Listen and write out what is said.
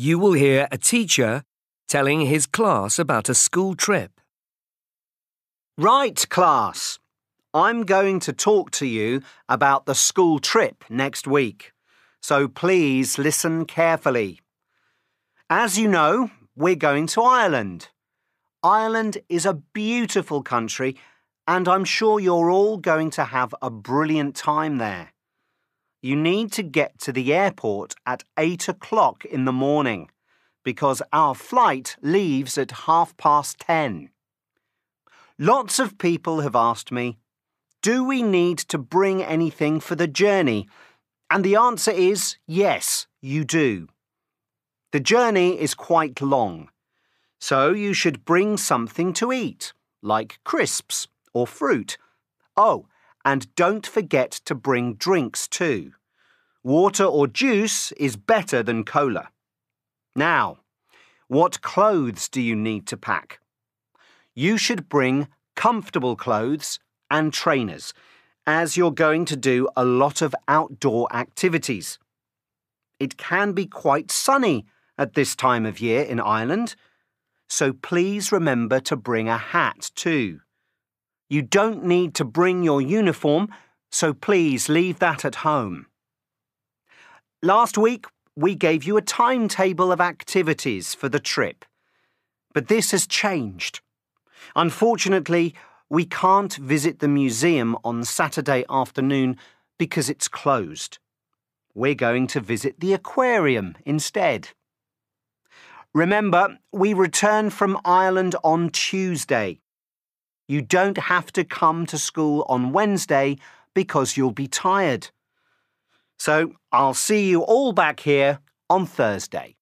You will hear a teacher telling his class about a school trip. Right, class. I'm going to talk to you about the school trip next week, so please listen carefully. As you know, we're going to Ireland. Ireland is a beautiful country, and I'm sure you're all going to have a brilliant time there. You need to get to the airport at 8 o'clock in the morning, because our flight leaves at 10:30. Lots of people have asked me, do we need to bring anything for the journey? And the answer is yes, you do. The journey is quite long, so you should bring something to eat, like crisps or fruit. Oh, and don't forget to bring drinks too. Water or juice is better than cola. Now, what clothes do you need to pack? You should bring comfortable clothes and trainers, as you're going to do a lot of outdoor activities. It can be quite sunny at this time of year in Ireland, so please remember to bring a hat too. You don't need to bring your uniform, so please leave that at home. Last week, we gave you a timetable of activities for the trip, but this has changed. Unfortunately, we can't visit the museum on Saturday afternoon because it's closed. We're going to visit the aquarium instead. Remember, we return from Ireland on Tuesday. You don't have to come to school on Wednesday because you'll be tired. So I'll see you all back here on Thursday.